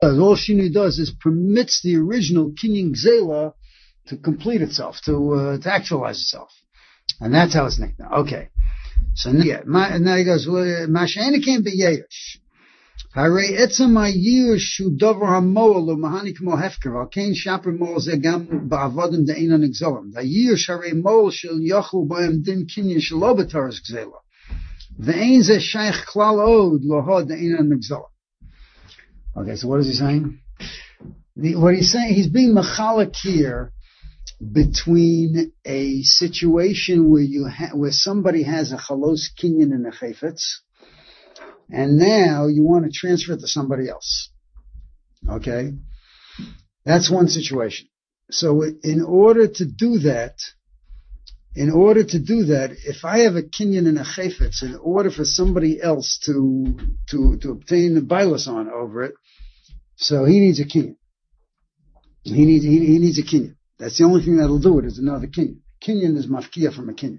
All Shinui does is permits the original Kinyan Gzela to complete itself, to actualize itself. And that's how it's nicknamed. Okay. So now he goes, Masha'ena can't be Yesh. Hare etzem ha'yir shu dover ha'moel u'mahani k'mo hefker v'alkein shaper moel ze gam ba'avodim de'eina nigzolim. Ha'yir sharei moel shel yochel b'hem din kinyan shelo b'taras gzela. Ve'ein ze shaykh klal od loha de'eina nigzolim. Okay, so what is he saying? What he's saying, he's being machalik here between a situation where somebody has a chalos kinyan and a chayfetz, and now you want to transfer it to somebody else. Okay? That's one situation. So in order to do that, if I have a kinyan and a chayfetz, in order for somebody else to obtain the bilas on over it, so he needs a kinyan. He needs a kinyan. That's the only thing that'll do it, is another kinyan. Kinyan is mafkiya from a kinyan.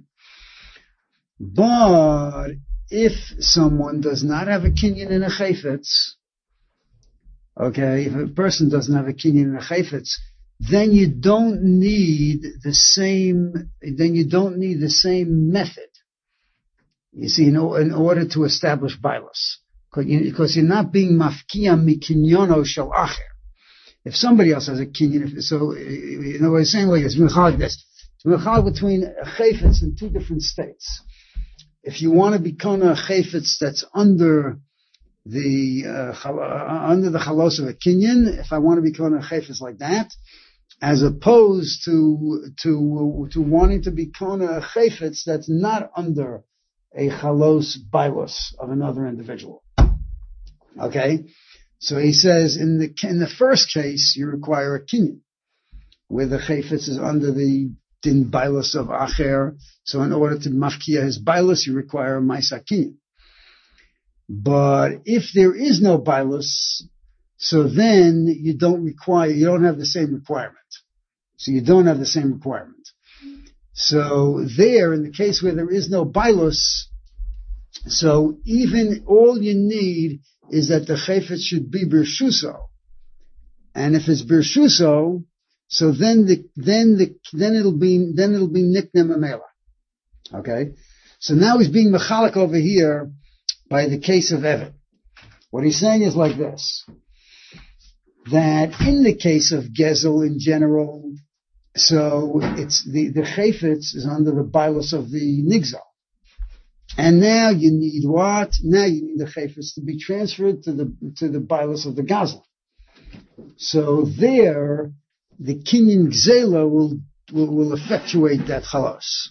But if someone does not have a kinyan and a chayfetz, okay, if a person doesn't have a kinyan and a chayfetz, then you don't need the same method. You see, in order to establish bilas. Because you're not being mafkiya mikinyono shel acher. If somebody else has a kinyan, so, you know what I'm saying? Like, it's mechalik this. It's mechalik between a chayfetz in two different states. If you want to become a chayfetz that's under the chalos of a kinyan, if I want to become a chayfetz like that, as opposed to wanting to become a chayfetz that's not under a chalos bilos of another individual. Okay? So he says in the first case, you require a kinyan, where the chayfetz is under the din bilos of acher. So in order to mafkiya his bilos, you require a maisa kinyan. But if there is no bilos, so then you don't have the same requirement. So you don't have the same requirement. So there, in the case where there is no bilos, so even all you need is that the chayfetz should be birshuso. And if it's birshuso, so then it'll be niknem amela. Okay? So now he's being mechalik over here by the case of Evet. What he's saying is like this, that in the case of Gezel in general, so it's the chayfetz is under the bilos of the nigzal. And now you need what? Now you need the chayfetz to be transferred to the bilos of the gazlan. So there, the kinyan gzela will effectuate that chalos.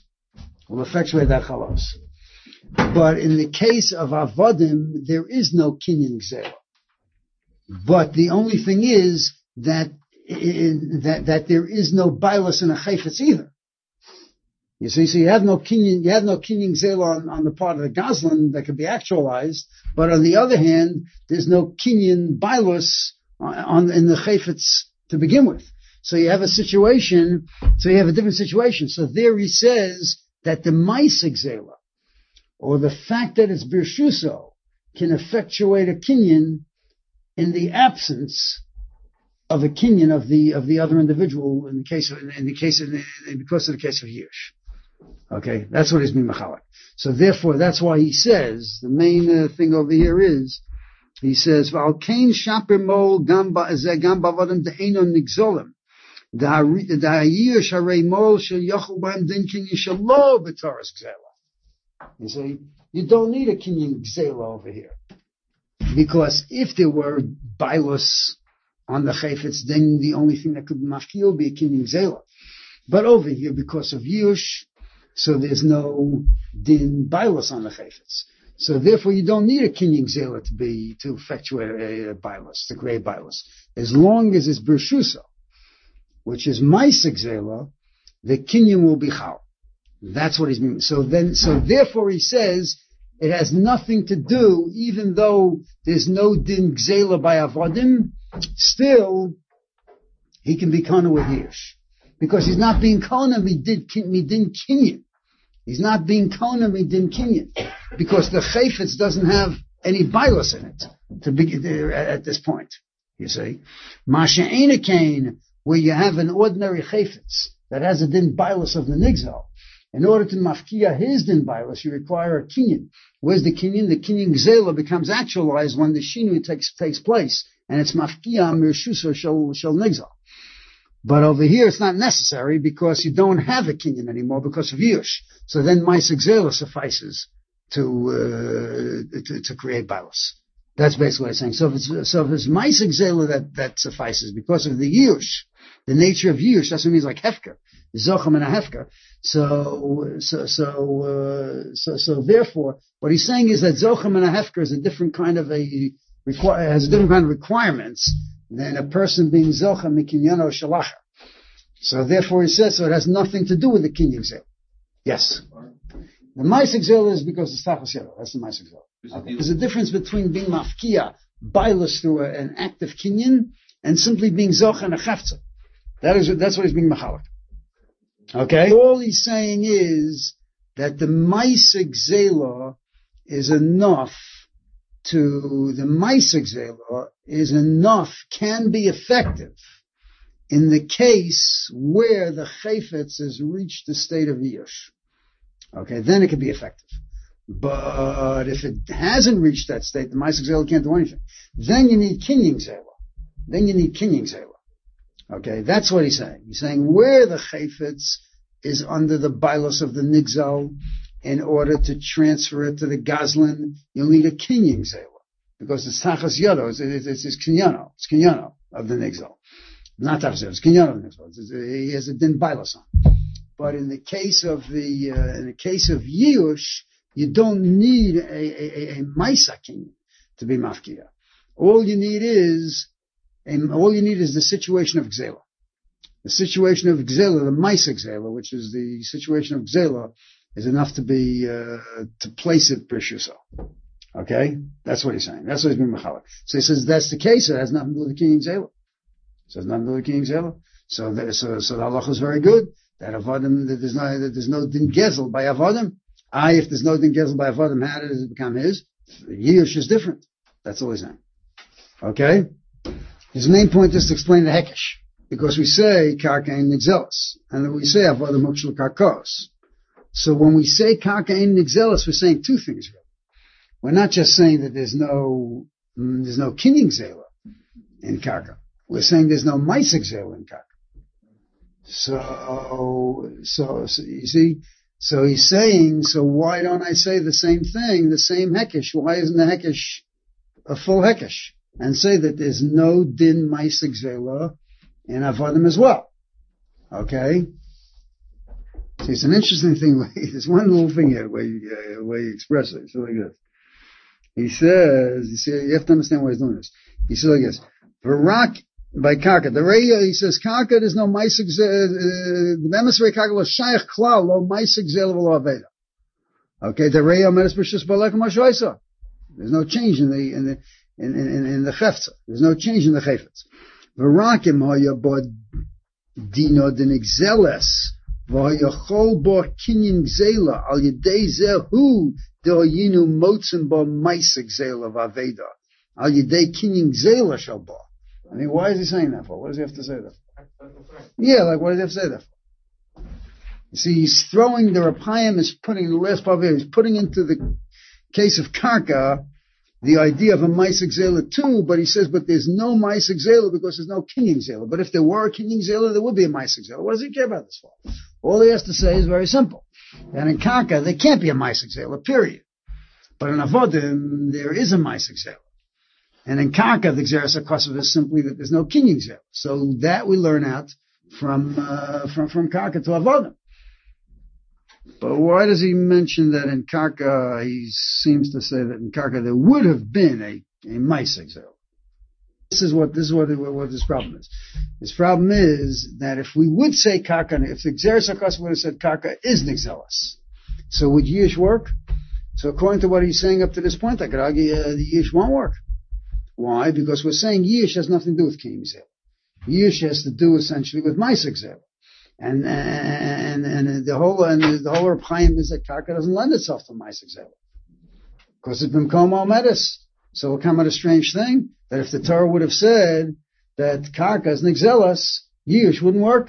But in the case of avodim, there is no kinyan gzela. But the only thing is that there is no bilos in a chayfetz either. You see, so you have no kinyan gzela on the part of the gazlan that could be actualized, but on the other hand, there's no kinyan bilos in the chayfetz to begin with. So you have a different situation. So there he says that the maisa gzela, or the fact that it's birshuso, can effectuate a kinyan in the absence of a kinyan of the other individual because of the case of Hirsch. Okay, that's what he's being mechalek. So therefore, that's why he says the main thing over here is he says v'alkein shaper mol gam ba'avadim de'eino nigzolim da'ayir sharei mol shel yochel b'hem din kinyan shelo b'taras gzela. You see, you don't need a kinyan gzela over here, because if there were bilos on the chayfetz, then the only thing that could be mafkil would be a kinyan gzela. But over here, because of Yush, so there's no din bilos on the chayfetz. So therefore, you don't need a kinyan gzela to effectuate a bilos, to create bilos. As long as it's birshuso, which is maisa gzela, the kinyan will be chal. That's what he's meaning. So therefore he says it has nothing to do, even though there's no din gzela by avodim, still he can be kana with Hirsch. Because he's not being kona midin kinyan. He's not being kona midin kinyan. Because the chayfetz doesn't have any bilos in it at this point. you see. Masha'ena kain, where you have an ordinary chayfetz that has a din bailus of the nigzal. In order to mafkia his din bailus, you require a kinyan. Where's the kinyan? The kinyan gzela becomes actualized when the shinu takes place, and it's mafkia mirshusa shel nigzal. But over here, it's not necessary because you don't have a kinyan anymore because of yush. So then Maisa Gzela suffices to create bailus. That's basically what I'm saying. So if it's Maisa Gzela that suffices because of the yush, the nature of yush, that's what it means like hefker, zochem and a hefker. So therefore, what he's saying is that zochem and a hefker is a different kind of has a different kind of requirements than a person being zocha mikinyano shalacha. So therefore he says, so it has nothing to do with the kinyan zel. Yes. The Maisa Gzela is because it's tachas yado. That's the Maisa Gzela. Okay. There's a difference between being mafkia, bailus through an active kinyan, and simply being zocha and a chafza. That's what he's being machalik. Okay? All he's saying is that the Maisa Gzela is enough can be effective in the case where the chayfetz has reached the state of yush. Okay, then it can be effective. But if it hasn't reached that state, the Maisa Gzela can't do anything. Then you need kinyan zela. Okay, that's what he's saying. He's saying where the chayfetz is under the bailus of the nigzal, in order to transfer it to the gazlan, you'll need a kinyan zela. Because it's tachas yado, it's kinyano. It's kinyano of the nigzal. Not tachas yado, it's kinyano of the nigzal. He has a din bailus on. But in the case of yush, you don't need a maisa kinyan to be mafkia. All you need is the situation of gzela. The situation of gzela, the maisa gzela, which is the situation of gzela, is enough to be to place it b'shuso. Okay, that's what he's saying. That's what he's being machalik. So he says that's the case. It has nothing to do with the kinyan zela. So it's nothing to do with the kinyan zela. So the halacha is very good. That avodim, that there's no din gezel by avodim. If there's no din gezel by avodim, how does it become his? Yush is different. That's all he's saying. Okay. His main point is to explain the hekesh, because we say karka ein nigzelos, and then we say avodim mukshel karkos. So when we say karka ein nigzelos, we're saying two things really. We're not just saying that there's no kinyan zela in karka. We're saying there's no maisa zela in karka. So you see, so he's saying, so why don't I say the same thing, the same hekesh? Why isn't the hekesh a full hekesh? And say that there's no din maisa zela in avodim as well. Okay? See, it's an interesting thing. There's one little thing here where you express it. It's like this. He says, you have to understand why he's doing this. He says like this. Barak by karka. The Reya, he says, karka, there's no maisa the emissary karka was shaykh klal, lo maisa gzela v'lo aveda. Okay, the Reya menes b'shus b'alekum ha'shoisa. There's no change in the chefetz. There's no change in the chefetz. V'rakim ha'ya bod dino den gzeles. V'hayachol bo kinyan gzela al yedei zehu de'oyinu motzen bo maisa gzela v'aveda al yedei kinyan gzela shal bo. I mean, why is he saying that for? What does he have to say that for? Yeah, like what does he have to say that for? You see, he's throwing the Rapayim is putting the last part of it. He's putting into the case of karka the idea of a maisa gzela too, but he says, but there's no maisa gzela because there's no kinyan gzela. But if there were a kinyan gzela, there would be a maisa gzela. What does he care about this for? All he has to say is very simple. And in karka, there can't be a maisa gzela, period. But in avodim, there is a maisa gzela. And in karka, the gzeres hakosov is simply that there's no kinyan gzela. So that we learn out from karka to avodim. But why does he mention that in karka, he seems to say that in karka there would have been a maisa gzela? This is what his problem is. His problem is that if we would say karka, if the gzeres hakosov would have said karka is nigzelas, so would yish work? So according to what he's saying up to this point, I could argue the yish won't work. Why? Because we're saying yish has nothing to do with kinyan gzela. Yish has to do essentially with maisa gzela. And the whole Rapayim is that karka doesn't lend itself to maisa gzela. Because it's been komo medis. So it'll come out a strange thing that if the Torah would have said that karka is nigzelas, Yush wouldn't work.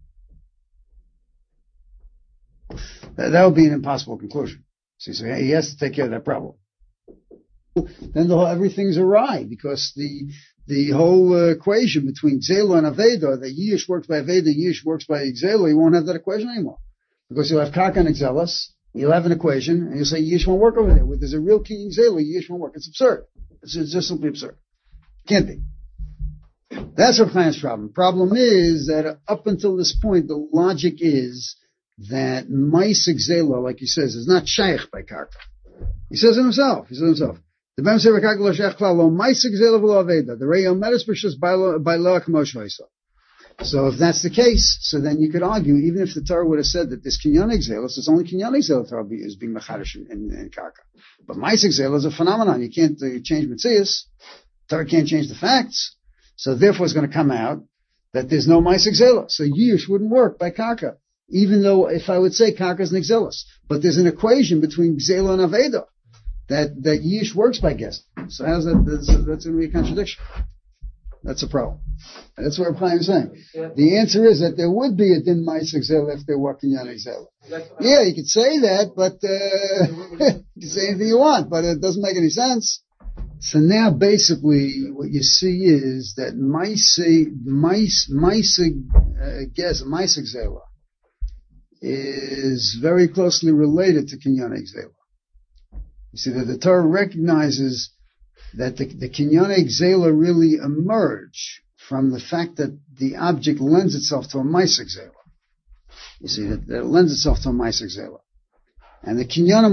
That would be an impossible conclusion. So he has to take care of that problem. Then everything's awry, because the whole equation between Gzela and Aveda, that Yish works by Aveda, Yish works by Gzela, you won't have that equation anymore. Because you'll have Karka and Gzelas, you'll have an equation, and you'll say Yish won't work over there. Where there's a real king Gzela, Yish won't work. It's absurd. It's just simply absurd. Can't be. That's Reb Chaim's problem. Problem is that up until this point, the logic is that Maisa Gzela, like he says, is not shaykh by Karka. He says it himself. The Bem Sefer Karka lo shaykh klal lo Maisa Gzela v'lo Aveda. The Rei Omeres b'shus by lo K'mosh Hoysa. So if that's the case, so then you could argue, even if the Torah would have said that this Kinyan Gzela, it's only Kinyan Gzela Torah is being mechadish in Karka. But Maisa Gzela is a phenomenon. You can't change Metzias. Torah can't change the facts. So therefore it's going to come out that there's no Maisa Gzela. So Yish wouldn't work by Karka. Even though if I would say Karka is Nigzelas. But there's an equation between Gzela and Aveda that Yish works by Gesel. So how's that? That's going to be a contradiction. That's a problem. That's what Reb Chaim is saying. Yeah. The answer is that there would be a din Maisa Gzela if there were Kinyan Gzela. Yeah, you could say that, but you can say anything you want, but it doesn't make any sense. So now basically what you see is that Maisa Gzela is very closely related to Kinyan Gzela. You see that the Torah recognizes that the Kinyan Gzela really emerge from the fact that the object lends itself to a Maisa Gzela. You see that it lends itself to a Maisa Gzela. And the Kinyanim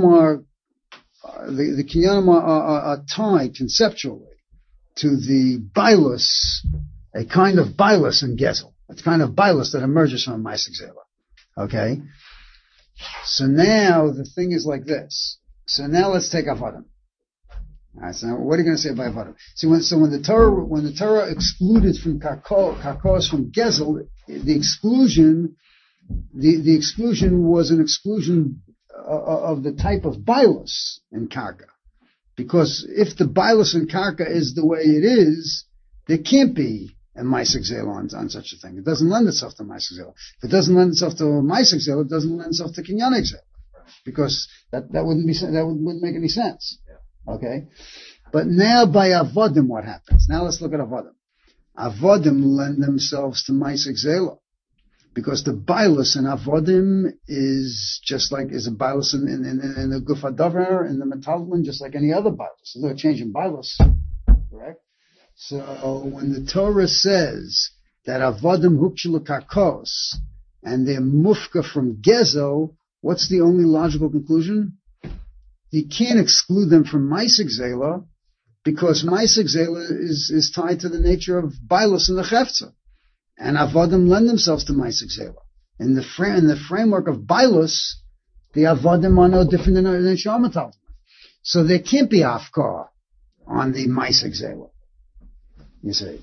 are tied conceptually to the bilus, a kind of bilus in Gesel. It's kind of bilus that emerges from a Maisa Gzela. Okay? So now the thing is like this. So now let's take Avadim. Alright, so now what are you going to say about Avadim? See, when the Torah excluded from Karkos from Gesel, the exclusion was an exclusion of the type of bilus in Karka. Because if the bilus in Karka is the way it is, there can't be a Maisa Gzela on such a thing. It doesn't lend itself to Maisa Gzela. If it doesn't lend itself to Maisa Gzela, it doesn't lend itself to Kinyan Gzela. Because that wouldn't make any sense. Okay? But now by Avodim what happens? Now let's look at Avodim. Avodim lend themselves to Maisa Gzela. Because the bilus in Avodim is just like, is a bilus in the Guf HaDavar, in the Metalman, just like any other bilus. There's no change in bilus. Correct? So when the Torah says that Avodim hukshelu Karkos, and they're mufka from Gezel, what's the only logical conclusion? You can't exclude them from Maisa Gzela, because Maisa Gzela is tied to the nature of bilus in the Chefza. And Avodim lend themselves to Maisa Gzela. In the framework of bilus, the Avodim are no different than Shomatal. So there can't be Afkar on the Maisa Gzela. You see.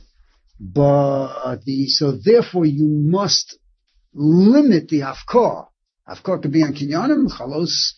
So therefore you must limit the Afkar. Afkar could be on Kinyanim, Chalos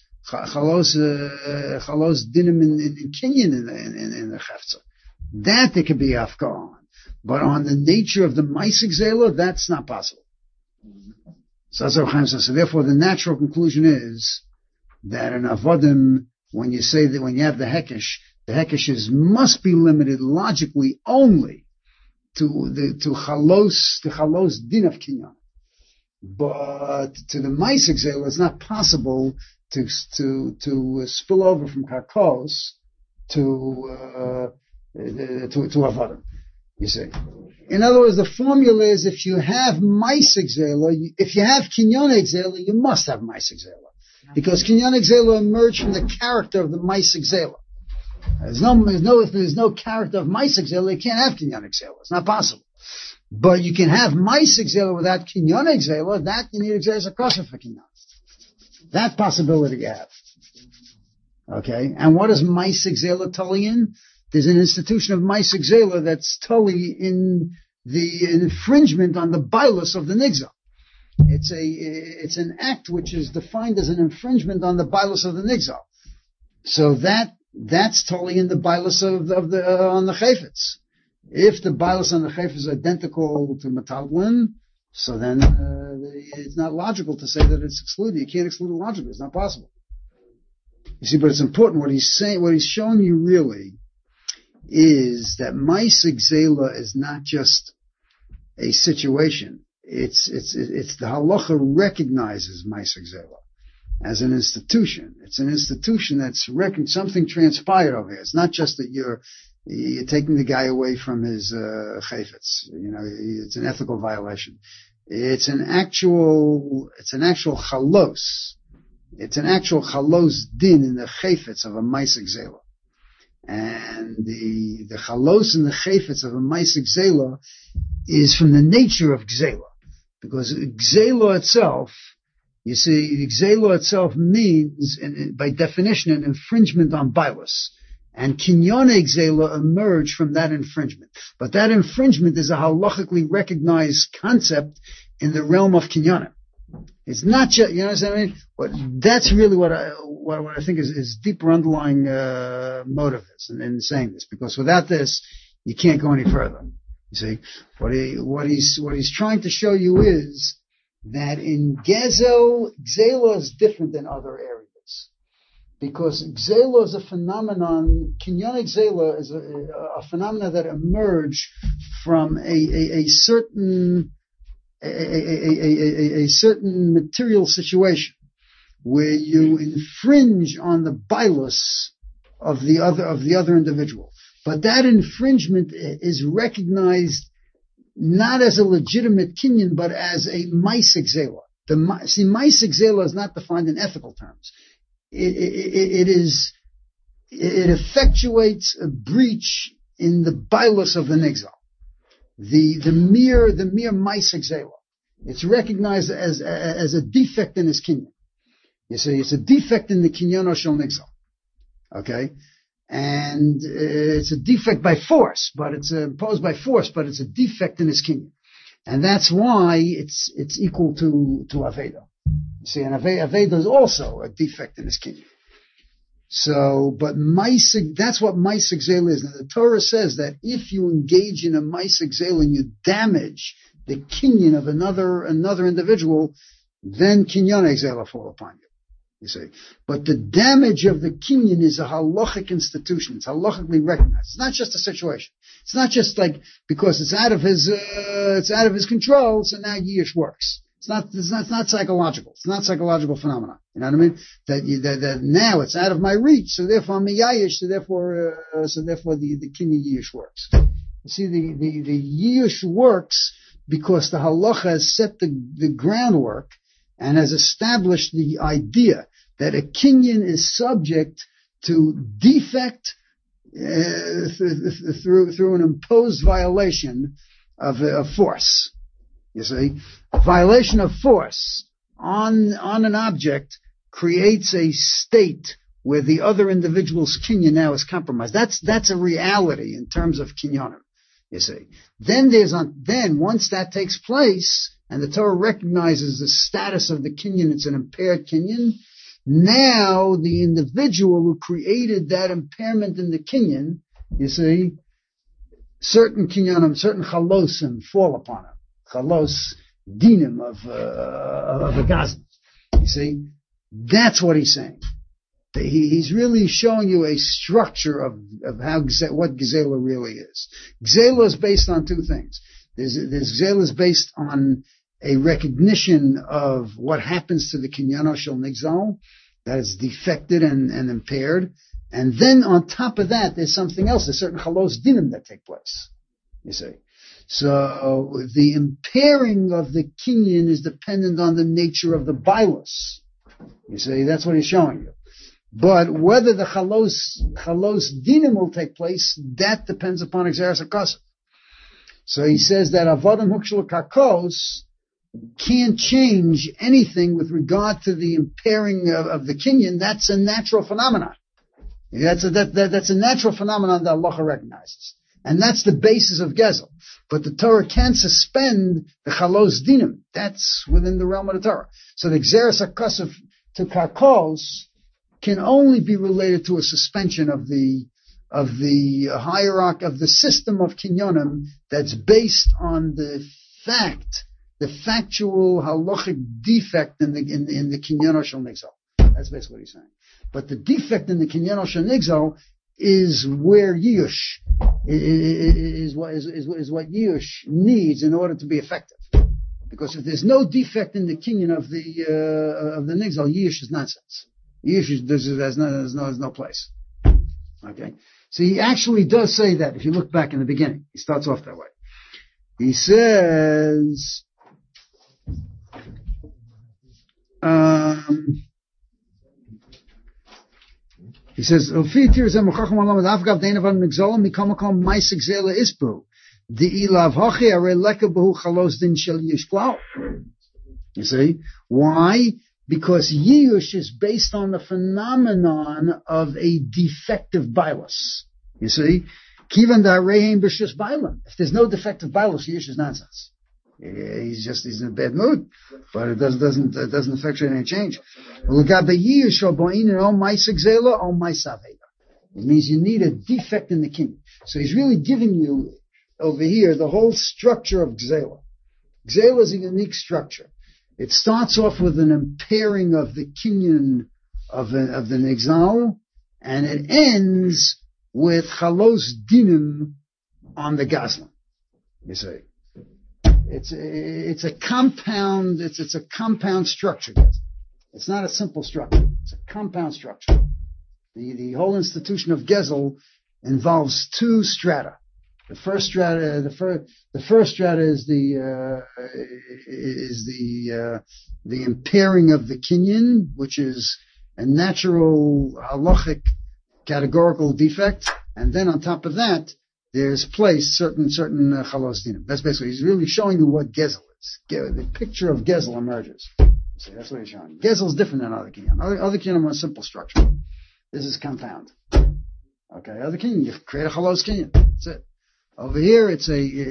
dinim in Kinyan in the Chefza. That there could be Afkar on. But on the nature of the Maisa Gzela, that's not possible. So that's what Chaim says. So therefore the natural conclusion is that in Avodim, when you say that when you have the Hekeshes must be limited logically only to Chalos din of Kinyan. But to the Maisa Gzela, it's not possible to spill over from Karkos to Avodim. You see. In other words, the formula is if you have Maisa Gzela, if you have Kinyan Gzela, you must have Maisa Gzela. Because Kinyan Gzela emerged from the character of the Maisa Gzela. If there's no character of Maisa Gzela, you can't have Kinyan Gzela. It's not possible. But you can have Maisa Gzela without Kinyan Gzela, that you need Gzela Kosher for Kinyan. That possibility you have. Okay? And what is Maisa Gzela tully in? There's an institution of Maisa Gzela that's tully in the infringement on the bilus of the Nigzal. It's an act which is defined as an infringement on the bilus of the Nigzal. So that that's totally in the Bailus on the Chayfetz. If the Bailus on the Chayfetz is identical to Metaltlin, so then it's not logical to say that it's excluded. You can't exclude it logically. It's not possible. You see, but it's important. What he's saying, what he's showing you really is that Maisig Zela is not just a situation. It's the halacha recognizes Maisig Zela as an institution. It's an institution that's something transpired over here. It's not just that you're taking the guy away from his chayfetz. It's an ethical violation. It's an actual chalos. It's an actual chalos din in the chayfetz of a Maisig Zela. And the chalos and the chayfetz of a Maisig Zela is from the nature of gzela. Because gzela itself, you see, gzela itself means, by definition, an infringement on Bailus. And kinyone gzela emerge from that infringement. But that infringement is a halachically recognized concept in the realm of kinyonim. It's not just, you know what I mean? That's really what I think is deeper underlying motive is in saying this. Because without this, you can't go any further. You see, what he's trying to show you is that in Gezel, Gzela is different than other areas. Because Gzela is a phenomenon, Kinyan Gzela is a phenomenon that emerged from a certain material situation where you infringe on the Bailus of the other individual. But that infringement is recognized not as a legitimate kinyan, but as a Maisig Zela. Maisig Zela is not defined in ethical terms. It effectuates a breach in the Bailus of the Nigzal. The mere Maisig Zela. It's recognized as a defect in his kinyan. You see, it's a defect in the kinyan shel Nigzal. Okay? And it's a defect by force, but it's imposed by force, but it's a defect in his kinyan. And that's why it's equal to Aveda. You see, and Aveda is also a defect in his kinyan. So, but Maisig, that's what Maisig Zela is. Now the Torah says that if you engage in a Maisig Zela and you damage the kinyan of another individual, then kinyan Zela fall upon you. You see, but the damage of the kinyan is a halachic institution. It's halachically recognized. It's not just a situation. It's not just like because it's out of his control. So now Yish works. It's not psychological. It's not psychological phenomena. You know what I mean? That now it's out of my reach. So therefore I'm a Yayish. So therefore the kinyan Yish works. You see, the Yish works because the halacha has set the groundwork and has established the idea that a kinyan is subject to defect through an imposed violation of force. You see, a violation of force on an object creates a state where the other individual's kinyan now is compromised. That's a reality in terms of kinyanim. You see, then once that takes place, and the Torah recognizes the status of the kinyan, it's an impaired kinyan. Now the individual who created that impairment in the kinyan, you see, certain kinyanim, certain chalosim fall upon him. Chalos dinim of a gazan. You see, that's what he's saying. He's really showing you a structure of what Gzela really is. Gzela is based on two things. There's Gzela is based on a recognition of what happens to the Kinyano Shel Nigzal, that is defected and impaired. And then on top of that, there's something else. There's certain chalos dinim that take place. You see. So the impairing of the kinyan is dependent on the nature of the Bailus. You see, that's what he's showing you. But whether the chalos dinim will take place, that depends upon Exeris HaKosov. So he says that avodim hukshel kakos can't change anything with regard to the impairing of the kinyan. That's a natural phenomenon. That's a natural phenomenon that Allah recognizes. And that's the basis of Gezel. But the Torah can suspend the chalos dinim. That's within the realm of the Torah. So the Exeris HaKosov to kakos can only be related to a suspension of the hierarchy of the system of kinyonim that's based on the factual halachic defect in the kinyon shel nigzal. That's basically what he's saying. But the defect in the kinyon shel nigzal is where Yush is what Yush needs in order to be effective. Because if there's no defect in the kinyon of the nigzal, Yush is nonsense. Yush there's no place. Okay, so he actually does say that. If you look back in the beginning, he starts off that way. He says, you see? Why? Because Yush is based on the phenomenon of a defective bilus. You see? If there's no defective bilus, Yush is nonsense. He's in a bad mood, but it doesn't effectuate any change. It means you need a defect in the kinyan. So he's really giving you over here the whole structure of Gzela. Gzela is a unique structure. It starts off with an impairing of the kinyan of the nigzal, and it ends with chalos dinim on the gazlan. You see, it's a compound. It's a compound structure. It's not a simple structure. It's a compound structure. The whole institution of Gezel involves two strata. The first strata is the impairing of the kinyan, which is a natural halachic categorical defect, and then on top of that, there's placed certain chalos dinim. That's basically, he's really showing you what Gezel is. The picture of Gezel emerges. See, that's what he's showing. Gezel is different than other kinyan. Other kinyan are more simple structure. This is compound. Okay, other kinyan, you create a chalos kinyan. That's it. Over here, it's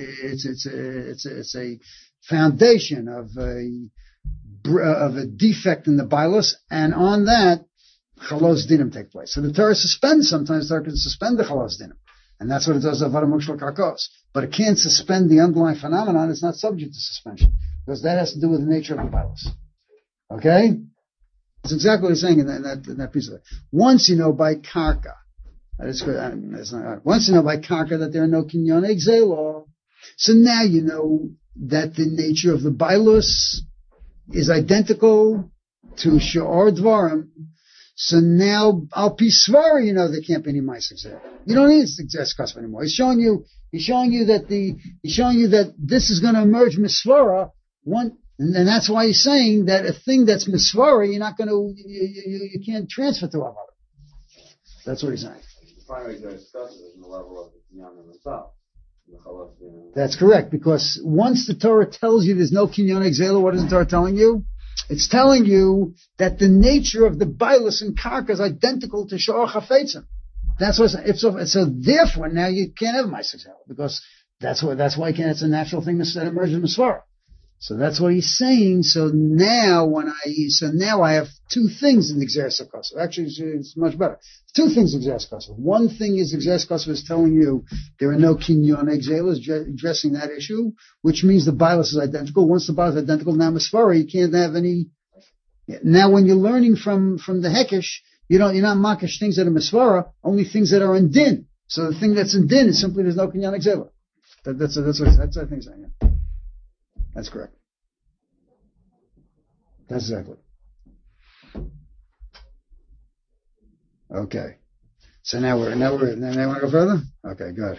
a foundation of a defect in the bilus, and on that, chalos dinim take place. So the Torah sometimes the Torah can suspend the chalos dinim. And that's what it does to Avada Mukshal Karkos. But it can't suspend the underlying phenomenon. It's not subject to suspension. Because that has to do with the nature of the bilus. Okay? That's exactly what he's saying in that piece of it. Once you know by karka, once you know by karka that there are no kinyon exelo, so now you know that the nature of the bilus is identical to she'or dvarim. So now, al pisvara, you know there can't be any ma'is exelo. You don't need exes kasva anymore. He's showing you that this is going to emerge misvara. And that's why he's saying that a thing that's misvara, you're not going to, you can't transfer to avada. That's what he's saying. That's correct, because once the Torah tells you there's no kinyon exela, what is the Torah telling you? It's telling you that the nature of the bilus and karka is identical to she'or chafetzim. That's what so therefore now you can't have ma'is exela, because that's why you can't. It's a natural thing that emerges in misvara. So that's what he's saying. So now I have two things in the Gzeres HaKosov. Actually, it's much better. Two things in Gzeres HaKosov. One thing is the Gzeres HaKosov is telling you there are no kinyon exelas, addressing that issue, which means the bilus is identical. Once the bilus is identical, now misvara, you can't have any. Now when you're learning from the Hekesh, you're not makish things that are misvara, only things that are in din. So the thing that's in din is simply there's no kinyon exela. That's what I think he's saying. Yeah. That's correct. That's exactly. Okay. So now we want to go further? Okay, good.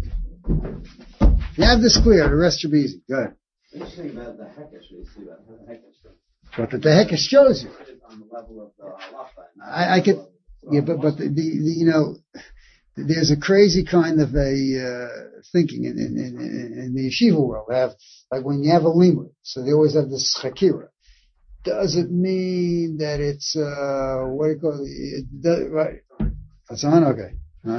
You have this clear, the rest should be easy. Good. Interesting about the Hekesh, we see about the Hekesh. But the Hekesh shows you. On the level of the halacha. I could, yeah, but there's a crazy kind of a thinking in the yeshiva world. They have, like when you have a limud, so they always have this chakira. Does it mean that it's what do you call it? Right? That's on. Okay.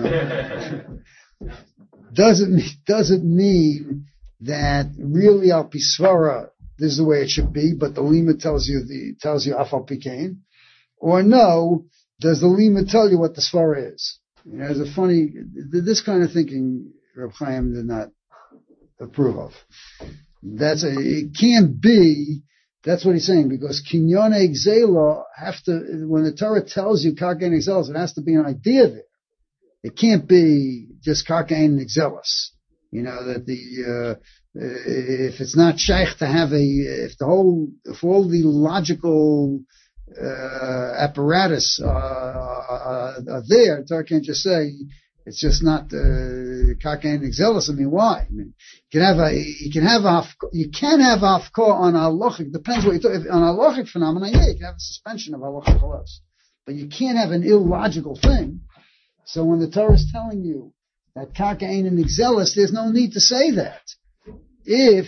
Does it mean that really al pisvara this is the way it should be, but the limud tells you afal pikein, or no? does the Lima tell you what the Svara is? There's a funny, this kind of thinking Reb Chaim did not approve of. It can't be, that's what he's saying, because Kinyone Gzela when the Torah tells you Karka and Exelis, it has to be an idea there. It can't be just Karka and Exelis. If it's not shaykh to have if all the logical apparatus are there, the Torah can't just say it's just not Karka and Exelis. I mean, why? I mean, you can have hafkor on halachic. Depends what you're talking. On halachic phenomena, yeah, you can have a suspension of halachic halos, but you can't have an illogical thing. So when the Torah is telling you that Karka ain't an Exelis, there's no need to say that. If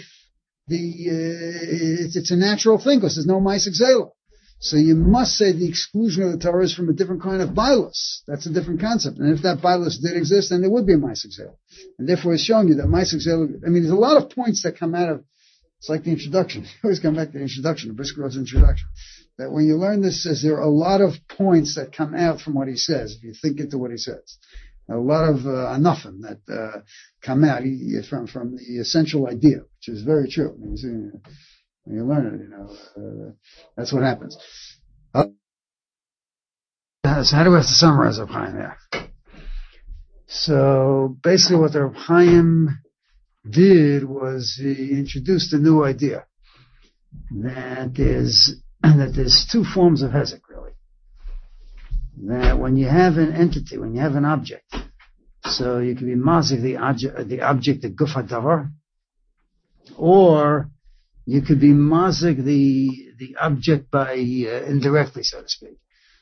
it's a natural thing, because there's no Mais Exela. So you must say the exclusion of the Torah is from a different kind of Bailus. That's a different concept. And if that Bailus did exist, then there would be a Mais Exela. And therefore it's showing you that Mais Exela, there's a lot of points that come out of, it's like the introduction. You always come back to the introduction, the Brisker's introduction. That when you learn this, there are a lot of points that come out from what he says, if you think into what he says. A lot of anafim that come out from the essential idea, which is very true. When you learn it, that's what happens. So how do we have to summarize Reb Chaim there? So basically what the Reb Chaim did was he introduced a new idea that there's two forms of hezek, really. That when you have an entity, when you have an object, so you can be mazik the object, the guf hadavar, or you could be mazik the object by indirectly, so to speak,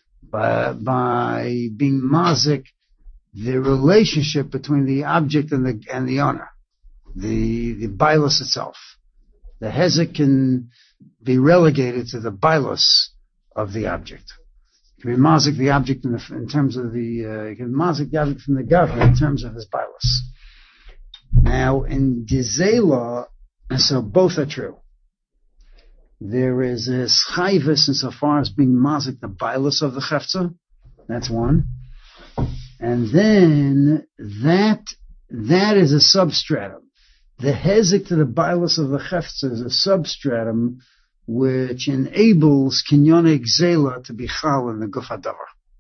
by being mazik the relationship between the object and the owner, the bailus itself. The hezek can be relegated to the bailus of the object. You can be mazik the object in terms of you can mazik the object from the governor in terms of his bailus. Now, in Gizela, so both are true. There is a schayvus insofar as being mazik the bailus of the chefza. That's one. And then that is a substratum. The hezek to the bailus of the chefza is a substratum which enables kinyone gzela to be chal in the guf hadavar.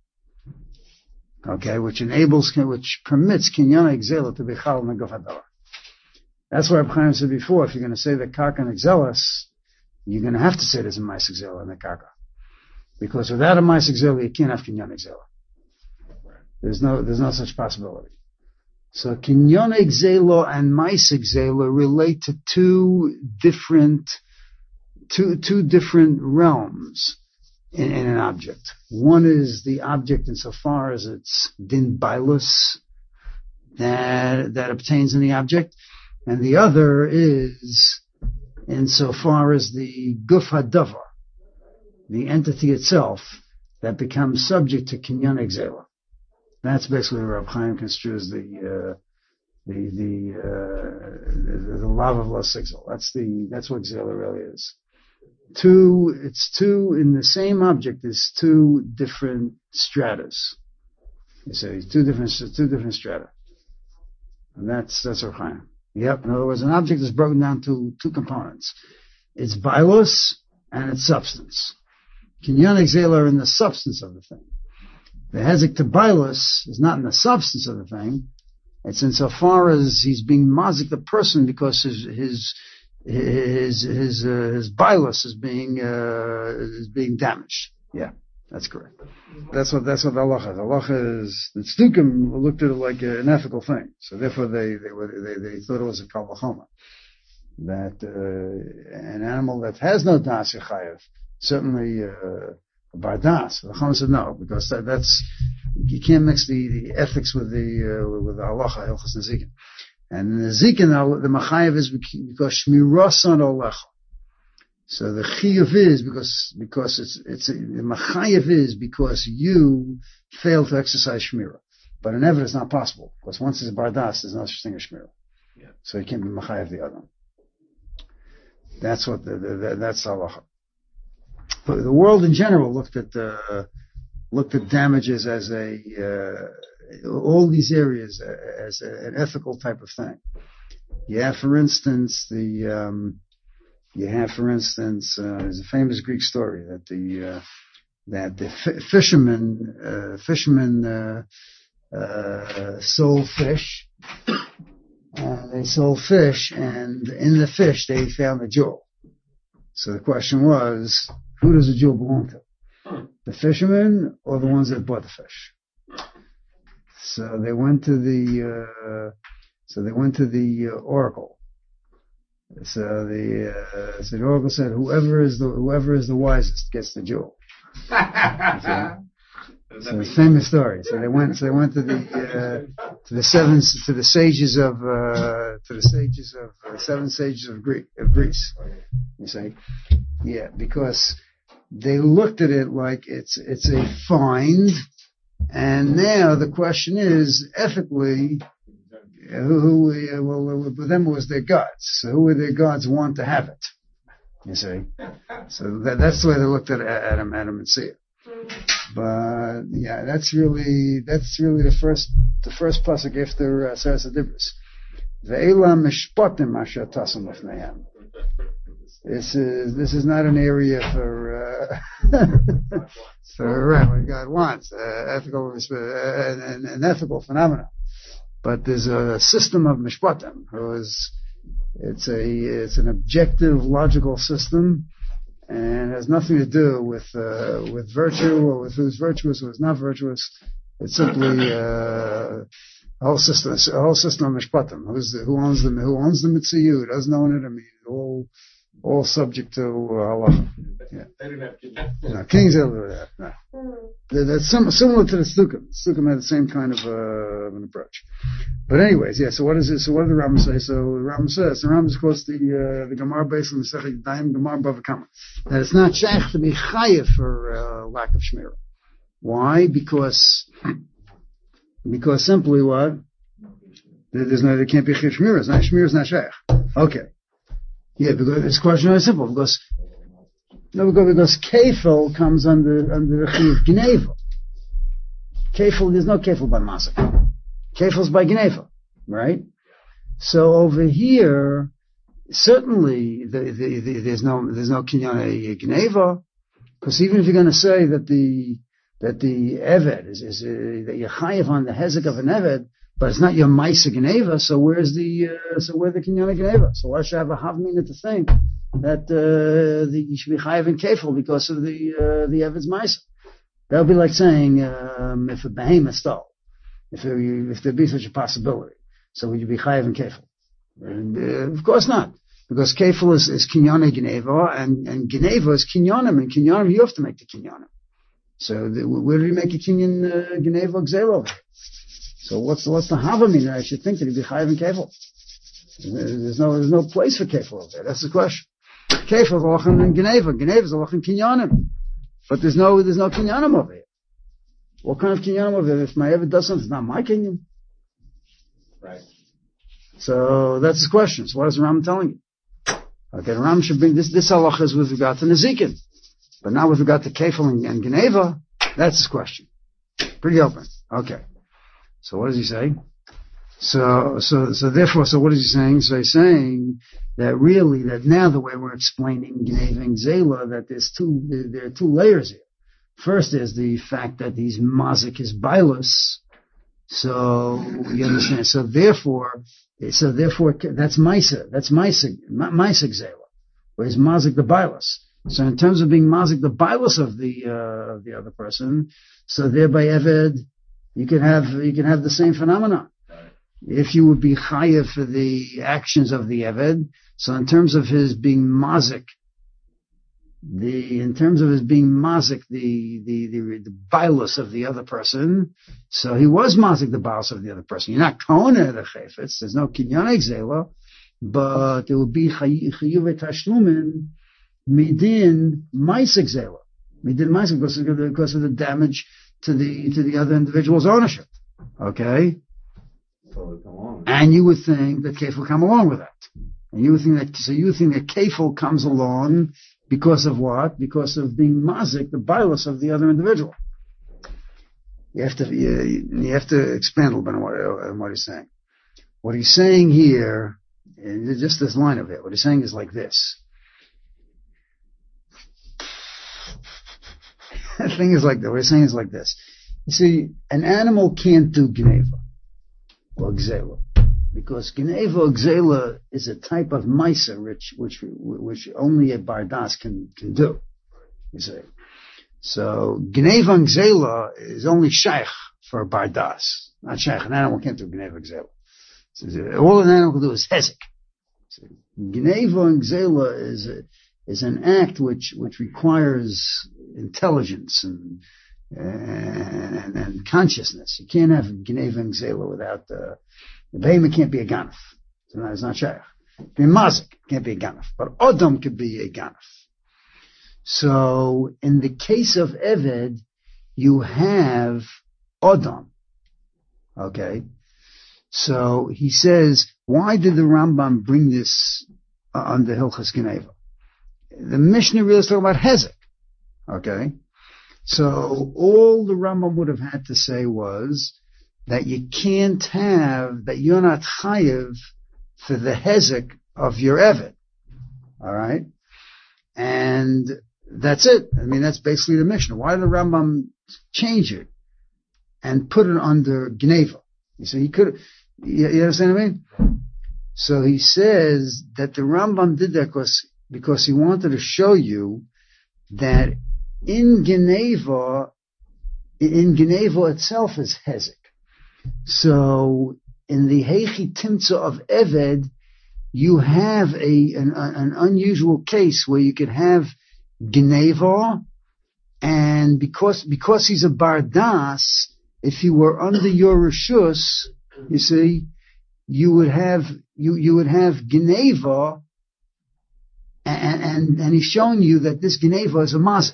Okay, which permits kinyone gzela to be chal in the guf hadavar. That's what Reb Chaim said before. If you're going to say that karka and gzelas, you're going to have to say there's a mais gzela in the karka, because without a mais gzela, you can't have kinyone gzela. There's no such possibility. So kinyone gzela and mais gzela relate to two different realms in an object. One is the object insofar as it's din bailus that obtains in the object, and the other is insofar as the guf hadavar, the entity itself, that becomes subject to kinyone gzela. That's basically where Reb Chaim construes the lav of la sigzel. That's what gzela really is. It's two in the same object is two different stratas. You say two different strata. And that's Reb Chaim. Yep. In other words, an object is broken down to two components. It's bailus and its substance. Kinyone gzela are in the substance of the thing. The hezek to bailus is not in the substance of the thing. It's insofar as he's being mazik the person because his bailus is being damaged. Yeah, that's correct. That's what Allah is. Allah is, the Tzdukim looked at it like an ethical thing. So therefore they thought it was a kal v'choma. That, an animal that has no das yechayev, certainly, bardas. The Chacham said no, because that's, you can't mix the ethics with the halacha, hilchos nezikin. And the nezikin, the machayev is because shmirasan olecha. So the chiyuv is because the machayev is because you fail to exercise shmira. But in Eved it's not possible, because once it's bardas, there's no such thing as shmira. Yeah. So you can't be machayev the other. That's what that's halacha. But the world in general looked at looked at damages as all these areas as an ethical type of thing. You have, for instance, there's a famous Greek story that the fishermen sold fish. They sold fish, and in the fish they found a jewel. So the question was, who does the jewel belong to? The fishermen or the ones that bought the fish? So they went to the oracle. So the oracle said, whoever is the wisest gets the jewel. So it's a famous story. So they went to the seven sages of Greece. You see, yeah, because they looked at it like it's a find, and now the question is ethically, with them it was their gods. So who would their gods want to have it? You see, so that's the way they looked at Adam and see it. But yeah, that's really the first pasuk after Seres HaDibros. Ve'ela mishpatim asher tasam lefneihem. This is not an area for what God wants, ethical an ethical phenomena. But there's a system of mishpatim. It's an objective, logical system, and has nothing to do with virtue or with who's virtuous or who's not virtuous. It's simply a whole system of mishpatim. Who owns the mitzvah? Who doesn't own it? I mean, all subject to halacha. Yeah. They didn't have kings. No, kings don't do that. No. That's similar to the Sukkim. Sukkim had the same kind of an approach. But anyways, yeah. So what is it? So what did the Rambam say? So the Rambam says, the Rambam quotes the Gemara based on the Masechet Yedayim, Gemara Bava Kama, that it's not shaykh to be chayiv for lack of shmirah. Why? Because simply what? There can't be shmirah. Shmirah is not shaykh. Okay. Yeah, because it's question very simple. Because kefil comes under the chiyuv gneva. Kefil, there's no kefil by masak. Kefil's by gneva, right? So over here, certainly there's no kinyan gneva, because even if you're going to say that the eved is that you're chayiv on the hezek of an eved, but it's not your Maisa Geneva, so where's the Kinyan Geneva? So why should I have a Havmina to think that you should be Chayav in Kefil because of the Evid's Maisa? That would be like saying, if a behemoth stole, if there be such a possibility, so would you be Chayav in Kefil? Of course not. Because Kefil is Kinyan Geneva, and Geneva is Kinyanim, and Kinyanim you have to make the Kinyanim. So where do you make a Kinyan Geneva Gzelo? So what's the Havamina? I should think that he'd be chayav in kefil. There's no place for kefil over there. That's the question. Kefil is alachin in Geneva. Geneva is alachin kinyanim. But there's no kinyanim over here. What kind of kinyanim over there? If my Eved does something, it's not my kinyan. Right. So that's the question. So what is the Ram telling you? Okay, the Ram should bring this halacha is with regard to Nezikin. But not with regard to kefil and Geneva. That's his question. Pretty open. Okay. So what does he say? So therefore, what is he saying? So he's saying that really, that now the way we're explaining Geneva and Zela, that there are two layers here. First is the fact that he's mazik is bilus. So you understand. So therefore that's Maisa. That's Maisa Zela. Whereas mazik the bilus. So in terms of being mazik the bilus of the other person, so thereby Eved, you can have the same phenomenon. If you would be chayav for the actions of the Eved, so in terms of his being mazik, the bilus of the other person, so he was mazik the bilus of the other person. You're not kona the chayfetz, there's no kinyan exela, but there will be chayuv tashlumin midin maisik zela. Midin maisik because of the damage to the other individual's ownership. Okay? And you would think that kefil come along with that. And you think that kefil comes along because of what? Because of being mazik, the bilus of the other individual. You have to expand a little bit on what he's saying. What he's saying here, just this line of it, what he's saying is like this. The thing is like that. What he's saying is like this. You see, an animal can't do gneva or gzela, because gneva or gzela is a type of maisa which only a bardas can do. You see, so gneva and gzela is only shaykh for a bardas, not shaykh. An animal can't do gneva and gzela. So all an animal can do is hezek. So gneva and gzela is an act which requires intelligence and consciousness. You can't have gneva and gzela without the behemoth can't be a ganef. So it's not shaykh. The mazik can't be a ganef, but Adam could be a ganef. So in the case of Eved, you have Adam. Okay. So he says, why did the Rambam bring this under Hilchas Gneva? The Mishnah really is talking about Hezek. Okay. So all the Rambam would have had to say was that you can't have, that you're not chayiv for the Hezek of your Eved. Alright? And that's it. I mean, that's basically the Mishnah. Why did the Rambam change it and put it under Gneva? So he could, you understand what I mean? So he says that the Rambam did that because he wanted to show you that in Gneva itself is Hezek. So in the Heichi Timtza of Eved, you have an unusual case where you could have Gneva, and because he's a bardas, if he were under your reshus, you see, you would have Gneva, and he's showing you that this Gneva is a mazik.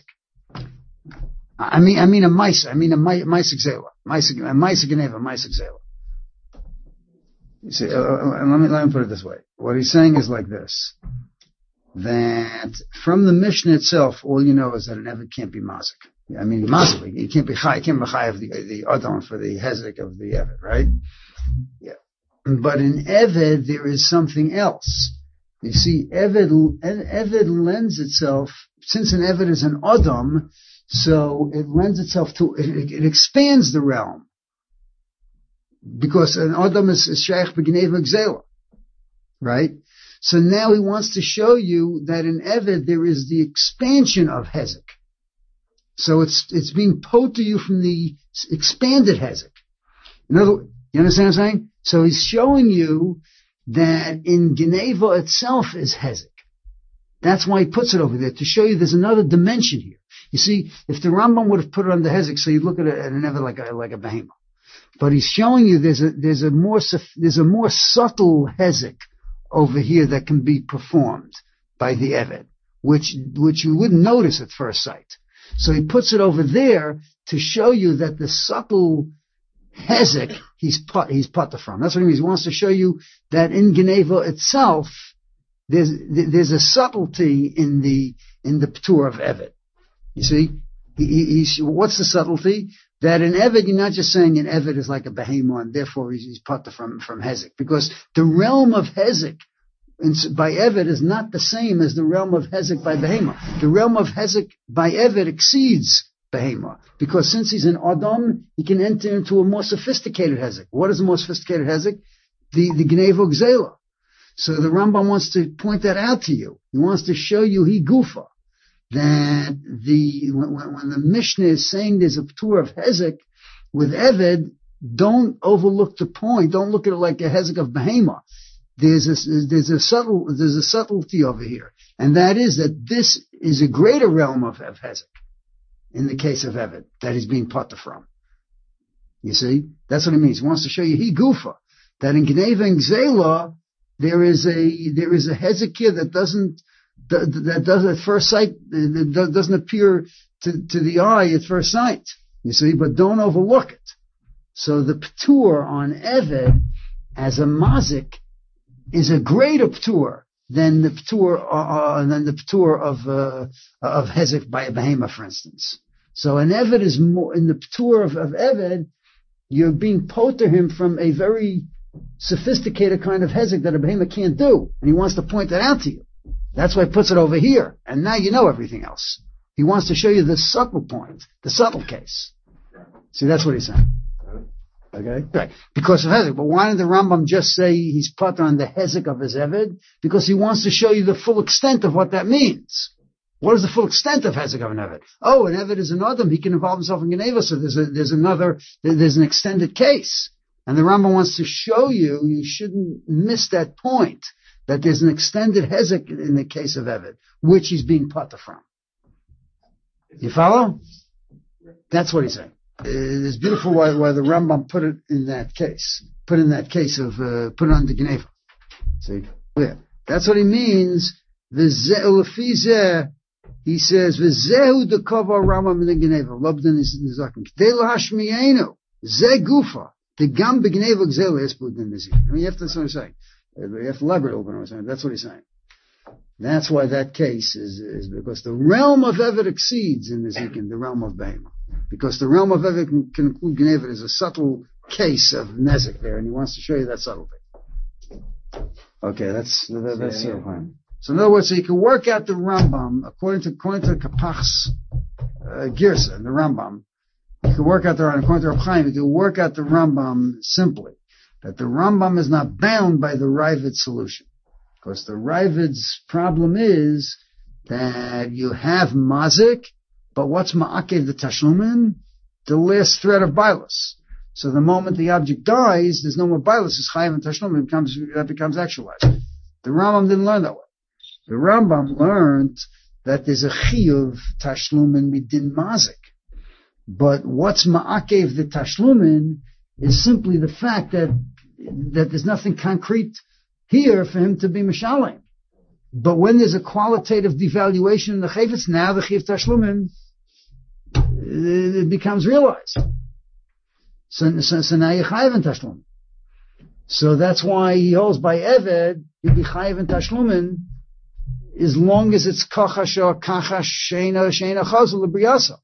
I mean a maisa gzela, maisa Gneva, maisa gzela. You see, let me put it this way. What he's saying is like this: that from the Mishnah itself, all you know is that an Eved can't be mazik. I mean, mazik, he can't be chay, of the Adam for the hezek of the Eved, right? Yeah. But in Eved, there is something else. You see, Eved lends itself, since an Eved is an Adam, so it lends itself to, it expands the realm. Because an Adam is shaykh b'gneva gzela. Right? So now he wants to show you that in Eved there is the expansion of Hezek. So it's being pulled to you from the expanded Hezek. In other words, you understand what I'm saying? So he's showing you that in Gneva itself is Hezek. That's why he puts it over there, to show you there's another dimension here. You see, if the Rambam would have put it on the Hezek, so you'd look at an Eved like a behemoth. But he's showing you there's a more subtle Hezek over here that can be performed by the Eved, which you wouldn't notice at first sight. So he puts it over there to show you that the subtle Hezek he's pata from. That's what he means. He wants to show you that in Gneva itself there's a subtlety in the Ptur of Eved. You see, what's the subtlety? That in Eved, you're not just saying an Eved is like a behemoth, and therefore he's pata from Hezek, because the realm of Hezek by Eved is not the same as the realm of Hezek by behemoth. The realm of Hezek by Eved exceeds behemoth, because since he's an Adam, he can enter into a more sophisticated Hezek. What is a more sophisticated Hezek? The Gneva Gzela. So the Rambam wants to point that out to you. He wants to show you he gufa, that when the Mishnah is saying there's a Ptur of Hezek with Eved, don't overlook the point. Don't look at it like a Hezek of behemoth. There's a subtlety over here, and that is that this is a greater realm of Hezek in the case of Eved that he's being pata from. You see, that's what it means. He wants to show you he gufa, that in Gneva and Gzela there is a Hezek here that doesn't at first sight, that doesn't appear to the eye at first sight. You see, but don't overlook it. So the Ptur on Eved as a mazik is a greater Ptur than the Ptur of Hezek by a behemoth, for instance. So an Eved is more, in the tour of Eved, you're being poter him from a very sophisticated kind of hezek that a behemoth can't do. And he wants to point that out to you. That's why he puts it over here. And now you know everything else. He wants to show you the subtle point, the subtle case. See, that's what he's saying. Okay? Right. Because of hezek. But why did the Rambam just say he's put on the hezek of his Eved? Because he wants to show you the full extent of what that means. What is the full extent of hezek of an Eved? Oh, an Eved is an Adam. He can involve himself in Geneva. So there's an extended case. And the Rambam wants to show you shouldn't miss that point, that there's an extended hezek in the case of Eved, which he's being pata from. You follow? That's what he's saying. It's beautiful why the Rambam put it in that case. Put it on the Geneva. See? Yeah. That's what he means. He says, V'zehu dekova Rambam in the Geneva. Lobden is nizaken. K'dei lahashmiyenu. Ze gufa. The gam begneva gzelu espud in this. I mean, you have to, that's what I'm saying. You have to elaborate a little bit on what I'm saying. That's what he's saying. That's why that case is because the realm of Eved exceeds in the Zikin, the realm of Behema. Because the realm of Eved can include Geneva as a subtle case of Nezek there, and he wants to show you that subtlety. Okay, that's the point. So in other words, so you can work out the Rambam according to Kapach's Girsa, the Rambam. You can work out according to Reb Chaim, you can work out the Rambam simply. That the Rambam is not bound by the Ravid solution. Because the Ravid's problem is that you have mazik, but what's ma'akev the tashlumin? The last thread of bilus. So the moment the object dies, there's no more bilus, it's chayiv and tashlumin, that becomes actualized. The Rambam didn't learn that way. The Rambam learned that there's a chiyuv tashlumin midin mazik. But what's ma'akev the tashlumin is simply the fact that there's nothing concrete here for him to be mishalim. But when there's a qualitative devaluation in the chayvitz, now the chiv tashlumin, it becomes realized. So now you're chayiv and tashlumin. So that's why he holds by Eved, you'll be chayiv and tashlumin, as long as it's kachash or kachash sheina chazal l'briyasa.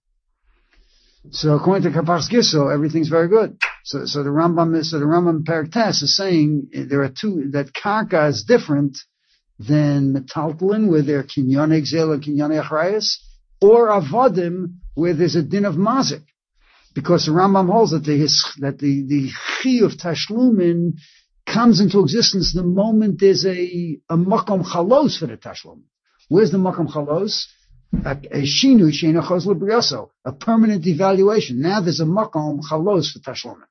So according to Kapach's Giso, everything's very good. So the Rambam Perek Tes is saying there are two, that Karka is different than Metaltalin, where they're Kinyon Exel and Kinyon Achrayas, or Avodim, where there's a din of Mazik. Because the Rambam holds that the Chi of Tashlumin comes into existence the moment there's a Makom Chalos for the Tashlumin. Where's the Makom Chalos? A shinu sheina chos l'briyaso, a permanent devaluation. Now there's a makom chalos for tashlumin.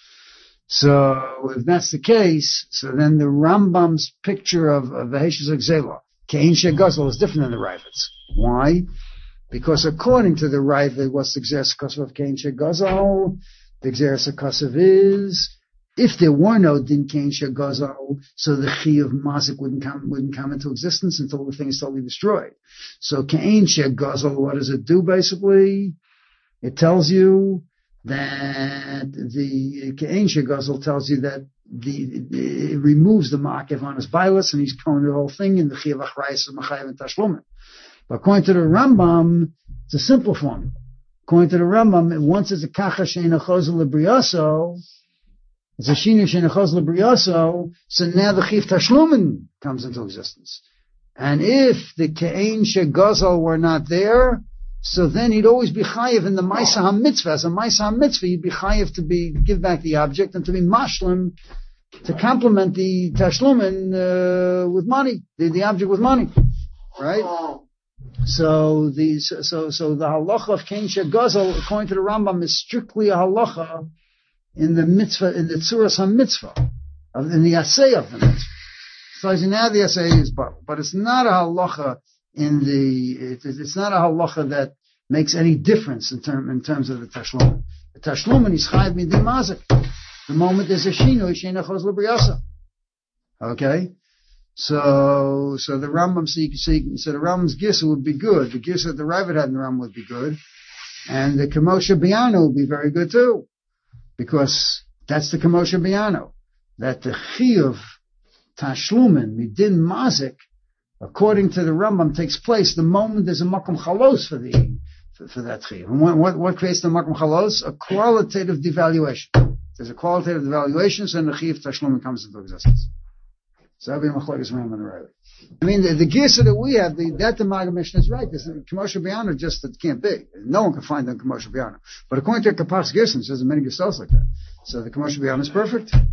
So if that's the case, so then the Rambam's picture of Veheshes Exela, Kein Shegazel, is different than the Ravid's. Why? Because according to the Ravid, what's the Gzeres HaKosav of Kein Shegazel? The Gzeres HaKosav is, if there were no din Kein Shegazel, so the Chi of Mazik wouldn't come into existence until the thing is totally destroyed. So Kein Shegazel, what does it do basically? It tells you that the Kein Shegazel tells you that it removes the Ma'akev on his bilus, and he's going the whole thing in the Chi of Achrayis of Machayev and Tashlumin. But according to the Rambam, it's a simple formula. According to the Rambam, once it's a Kacha Sheina Chozel L'Briyaso, it's a Shinu Sheina Chozel L'Briyaso, so now the Chiv Tashlumin comes into existence. And if the Ke'en Shegazel were not there, so then he'd always be chayiv in the Maisa HaMitzvah. As a Maisa HaMitzvah, he'd be chayiv to give back the object and to be mashlim, to complement the Tashlumin with money, the object with money. Right? So the halacha of Kein Shegazel, according to the Rambam, is strictly a halacha in the mitzvah, in the tzuras ha-mitzvah, in the assay of the mitzvah. So now the assay is but it's not a halacha it's not a halacha that makes any difference in terms of the tashlumin. The tashlumin is chayiv midin mazik. The moment there's a shinu, sheina chos l'briyasa. Okay? So the Rambam, so the Rambam's Gisa would be good. The Gisa that the Ravid had in the Rambam would be good. And the Kamosha Biano would be very good too. Because that's the Kamosha Biano. That the Chiyuv Tashlumin, Midin Mazik, according to the Rambam, takes place the moment there's a Makom Chalos for for that chiyuv. And what creates the makom chalos? A qualitative devaluation. There's a qualitative devaluation, so the chiyuv tashlum comes into existence. So that'll be machlokes Rambam and Riley. I mean, the girsa that we have, that the Maggid Mishnah is right. There's a commercial biyana just that can't be. No one can find the commercial biyana. But according to Kapach's girsa, it says many girsos like that. So the commercial biyana is perfect.